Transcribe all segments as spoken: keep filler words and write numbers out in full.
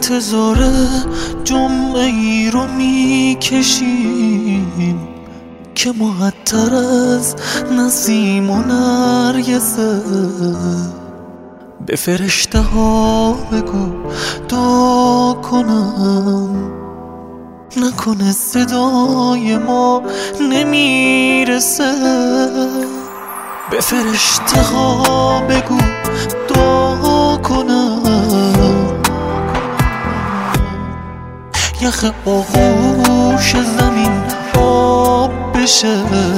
انتظار جمعه ای رو میکشیم که معطر از نسیم و نرگسه. به فرشته ها بگو دعا کنم، نکنه صدای ما نمیرسه. به فرشته ها بگو دعا کنم، یخ آغوش زمین آب بشه.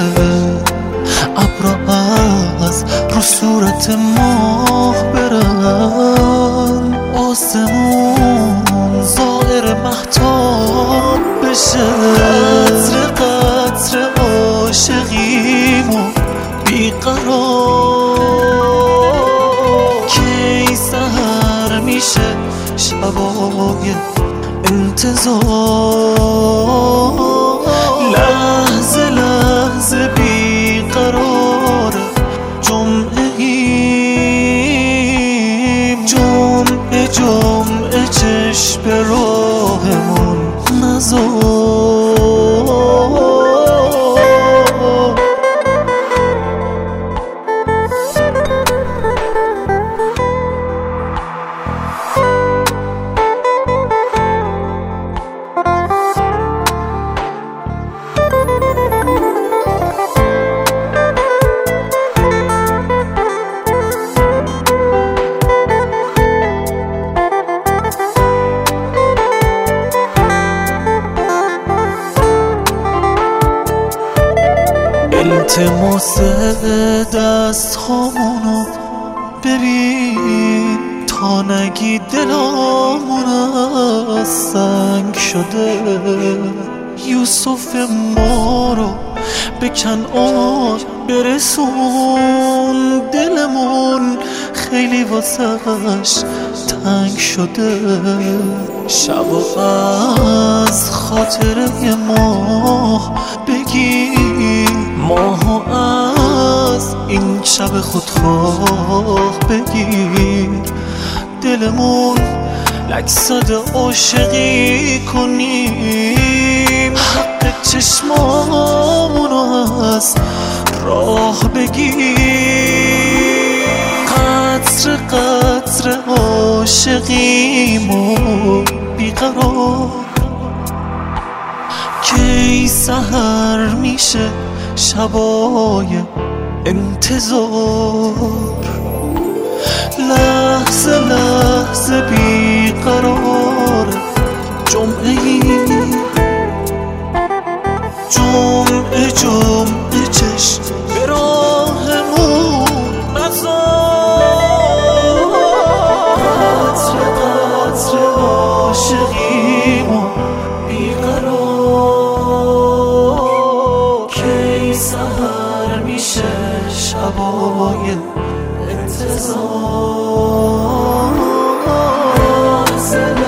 ابرا از رو صورت ماه برن، آسمون زائر مهتاب بشه. قطر قطر عاشقیمو بیقرار، کی سحر میشه شبای انتظار. لحظه لحظه بیقرار جمعه ایم، جمعه جمعه چشم به راهمون نذار. التماس دست هامونو ببین، تا نگی دلامون از سنگ شده. یوسف ما رو به کنعان برسون، دلمون خیلی واسش تنگ شده. شب از خاطره ماه بگیر، ماهو از این شب خودخواه بگیر. دلمون لکصد عاشقی کنیم، حق چشمامونو از راه بگیر. قطر قطر عاشقیمو بیقرار، کی سحر میشه شبای انتظار. لحظه لحظه بیقرار جمعه ای، جمعه جمعه چشم به راهمون نذار. قطر قطر عاشقیمو بیقرار، کی سحر میشه شبای انتظار.